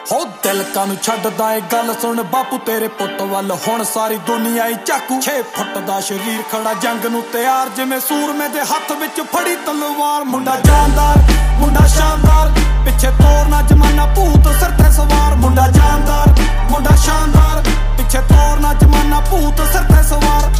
ਹੋ ਦਿਲ ਕਾਨੂੰ ਛੱਡਦਾ ਏ ਗੱਲ ਸੁਣ ਬਾਪੂ ਤੇਰੇ ਪੁੱਤ ਵੱਲ ਹੁਣ ਸਾਰੀ ਦੁਨੀਆ ਹੀ ਚਾਕੂ 6 ਫੁੱਟ ਦਾ ਸ਼ਰੀਰ ਖੜਾ ਜੰਗ ਨੂੰ ਤਿਆਰ ਜਿਵੇਂ ਸੂਰਮੇ ਦੇ ਹੱਥ ਵਿੱਚ ਫੜੀ ਤਲਵਾਰ ਮੁੰਡਾ ਜਾਨਦਾਰ ਮੁੰਡਾ ਸ਼ਾਨਦਾਰ ਪਿੱਛੇ ਤੋਰਨਾ ਜਮਾਨਾ ਭੂਤ ਸਿਰ ਤੇ ਸਵਾਰ ਮੁੰਡਾ ਜਾਨਦਾਰ ਮੁੰਡਾ ਸ਼ਾਨਦਾਰ ਪਿੱਛੇ ਤੋਰਨਾ ਜਮਾਨਾ ਭੂਤ ਸਿਰ ਤੇ ਸਵਾਰ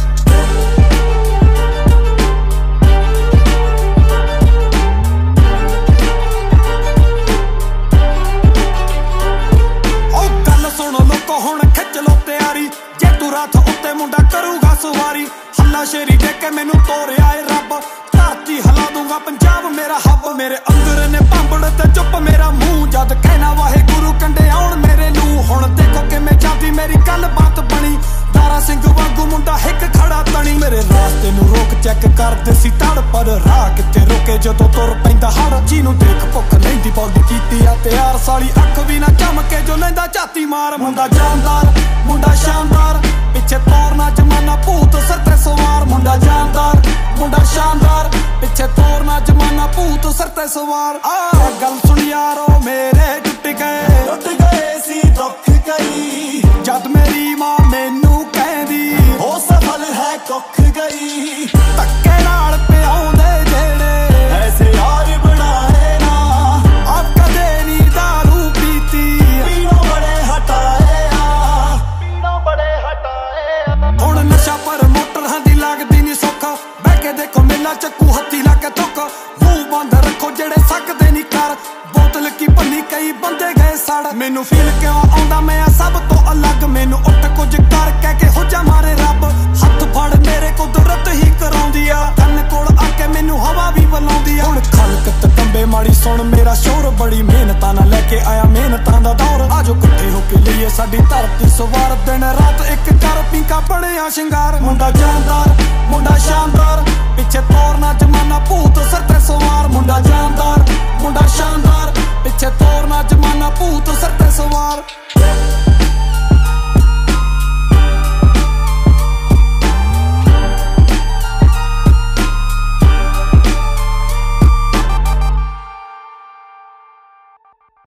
ਮੁੰਡਾ ਕਰੂਗਾ ਸਵਾਰੀ ਹੱਲਾ ਸ਼ੇਰੀ ਦੇ ਕੇ ਮੈਨੂੰ ਤੋਰਿਆ ਏ ਰੱਬ ਧਰਤੀ ਹਿਲਾ ਦੂੰਗਾ ਪੰਜਾਬ ਮੇਰਾ ਹੱਬ ਮੇਰੇ ਅੰਦਰ ਨੇ ਭਾਂਬੜ ਤੇ ਚੁੱਪ ਮੇਰਾ ਮੂੰਹ ਜਦ ਕਹਿਣਾ ਵਾਹਿਗੁਰੂ ਕੰਡੇ ਆਉਣ ਮੇਰੇ ਨੂੰ ਹੁਣ ਦੇਖੋ ਕਿਵੇਂ ਜਾਂਦੀ ਮੇਰੀ ਗੱਲਬਾਤ ਬਣੀ ਦਾਰਾ ਸਿੰਘ ਵਾਂਗੂ ਮੁੰਡਾ ਹਿੱਕ ਖੜਾ ਤਣੀ ਮੇਰੇ ਰਾਸਤੇ ਨੂੰ ਰੋਕ ਚੈੱਕ ਕਰਦੇ ਸੀ ਤੜ ਪਰ ਰਾਹ ਕਿੱਥੇ ਰੁਕੇ ਜਦੋਂ ਤੁਰ ਪੈਂਦਾ ਹੜ ਜਿਹਨੂੰ ਦੇਖ ਭੁੱਖ ਲੈਂਦੀ ਬੌਡੀ ਕੀਤੀ ਆ ਤਿਆਰ ਸਾਲੀ ਅੱਖ ਵੀ ਨਾ ਚਮਕੇ ਜੋ ਲੈਂਦਾ ਝਾਤੀ ਮਾਰ ਮੁੰਡਾ ਜਾਨਦਾਰ ਮੁੰਡਾ ਸ਼ਾਨਦਾਰ ਪਿੱਛੇ ਤੋਰਨਾ ਜਮਾਨਾ ਭੂਤ ਸਿਰ ਤੇ ਸਵਾਰ ਮੁੰਡਾ ਜਾਨਦਾਰ ਮੁੰਡਾ ਸ਼ਾਨਦਾਰ ਪਿੱਛੇ ਤੋਰਨਾ ਜਮਾਨਾ ਭੂਤ ਸਿਰ ਤੇ ਸਵਾਰ ਆ ਗੱਲ ਸੁਣ ਯਾਰੋ ਮੇਰੇ ਟੁੱਟ ਗਏ ਸੀ ਦੁੱਖ ਗਈ ਜਦ ਮੇਰੀ ਮਾਂ ਮੈਨੂੰ ਕਹਿੰਦੀ ਹੋ ਸਫਲ ਹੈ ਕੁੱਖ ਗਈ ਧੱਕੇ ਨਾਲ ਪਿਆਉਂਦੇ ਜਿਹੜੇ ਐਸੇ ਯਾਰ ਬਣਾਏ ਨਾ ਆ ਕਦੇ ਨੀ ਦਾਰੂ ਪੀਤੀ ਪੀਣੋਂ ਬੜੇ ਹਟਾਏ ਆ ਪੀਣੋਂ ਬੜੇ ਹਟਾਏ ਹੁਣ ਨਸ਼ਾ ਪਰ ਮੋਟਰਾਂ ਦੀ ਲੱਗਦੀ ਨੀ ਸੌਖਾ ਬਹਿ ਕੇ ਦੇਖੋ ਮੇਲਾ ਚੱਕੂ ਹੱਥੀ ਲਾ ਕੇ ਧੋਖਾ ਮੂੰਹ ਬੰਦ ਰੱਖੋ ਜਿਹੜੇ ਸਕਦੇ ਨੀ ਕਰ ਬੋਤਲ ਕੀ ਭੰਨੀ ਕਈ ਬੰਦੇ ਗਏ ਸੜ ਮੈਨੂੰ ਫੀਲ ਕਿਉਂ ਆਉਂਦਾ ਮੈਂ ਸਭ ਤੋਂ ਅਲੱਗ ਮੈਨੂੰ ਉੱਠ ਕੁਝ ਕਰ ਕਹਿ ਕੇ ਹੋ ਜਾ ਮਾਰੇ ਰੱਬ ਹੱਥ ਫੜ ਮੇਰੇ ਕੁਦਰਤ ਹੀ ਕਰਾਉਂਦੀ ਆ ਕੰਨ ਕੋਲ ਆ ਕੇ ਮੈਨੂੰ ਹਵਾ ਵੀ ਬੁਲਾਉਂਦੀ ਆ ਹੁਣ ਖਲਕਤ ਕੰਬੇ ਮਾੜੀ ਸੁਣ ਮੇਰਾ ਸ਼ੋਰ ਬੜੀ ਮਿਹਨਤਾਂ ਨਾਲ ਲੈ ਕੇ ਆਇਆ ਮਿਹਨਤਾਂ ਦਾ ਦੌਰ ਆਜੋ ਇਕੱਠੇ ਹੋ ਕੇ ਲਈਏ ਸਾਡੀ ਧਰਤੀ ਸਵਾਰ ਦਿਨ ਰਾਤ ਇੱਕ ਕਰ ਪਿੰਕਾ ਬਣਿਆ ਸ਼ਿੰਗਾਰ ਮੁੰਡਾ ਜਾਨਦਾਰ ਮੁੰਡਾ ਸ਼ਾਨਦਾਰ ਪਿੱਛੇ ਤੋਰਨਾ ਜਮਾਨਾ ਭੂਤ ਸਿਰ ਤੇ ਸਵਾਰ ਮੁੰਡਾ ਜਾਨਦਾਰ ਮੁੰਡਾ ਸ਼ਾਨਦਾਰ ਪਿੱਛੇ ਤੋਰਨਾ ਜਮਾਨਾ ਭੂਤ ਸਿਰ ਤੇ ਸਵਾਰ